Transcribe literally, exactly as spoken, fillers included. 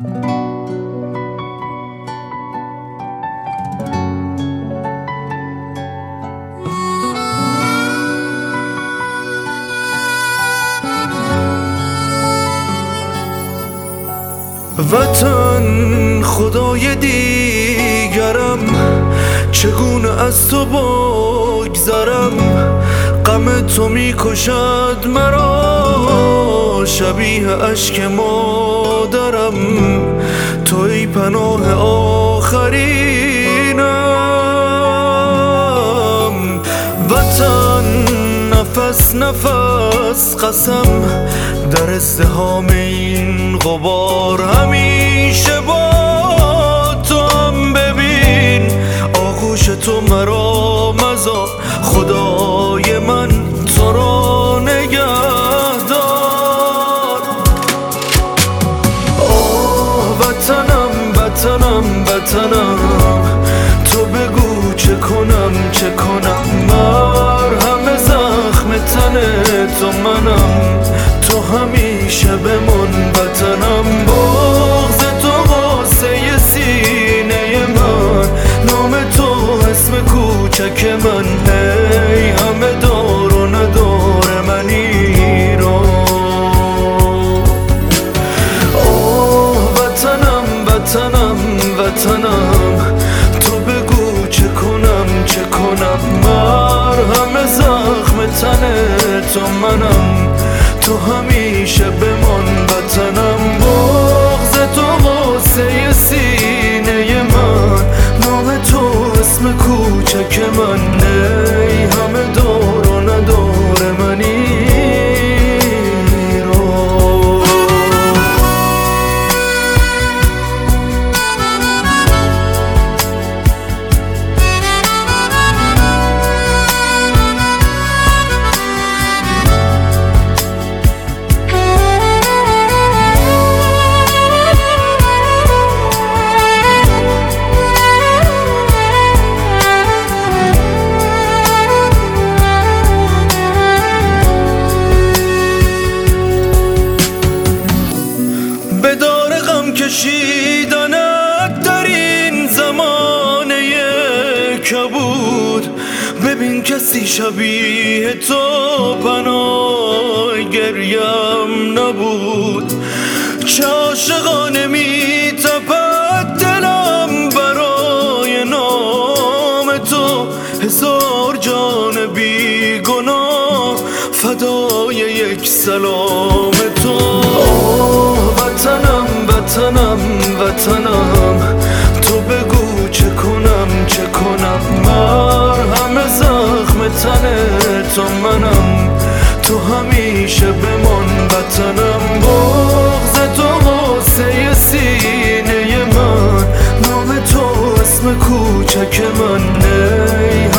وطن خدای دیگرم، چگونه از تو بگذرم؟ غم تو میکشد مرا، شبیه اشک مادرم. تو ای پناه آخرینم. وطن نفس نفس قسم، در ازدحام این غبار همیشه با تو هم. ببین آغوش تو مرا مزار، خدای من تو را نگه دار. آه وطنم وطنم وطنم، تو بگو چه کنم چه کنم؟ مرهم زخم تن تو منم، تو همیشه بمان وطنم. بغض تو قاسه سینه من، نام تو اسم کوچک من. ای همه دار و ندار من ایران. آه وطنم وطنم وطنم، تو بگو چه کنم چه کنم؟ مرهم زخم تن تو منم، تو همیشه بمان وطنم. بغض تو قاسه سینه من، نام تو اسم کوچک من. ای همه دار و ندار من ایران. کشیدنت در این زمانه کبود، ببین کسی شبیه تو پناه گریم نبود. چه عاشقانه می تپد دلم برای نام تو، هزار جان بی گناه فدای یک سلام تو. آه وطنم وطنم وطنم، تو بگو چه کنم چه کنم؟ مرهم زخم تن تو منم، تو همیشه بمان وطنم. بغض تو قاسه سینه من، نام تو اسم کوچک من. ای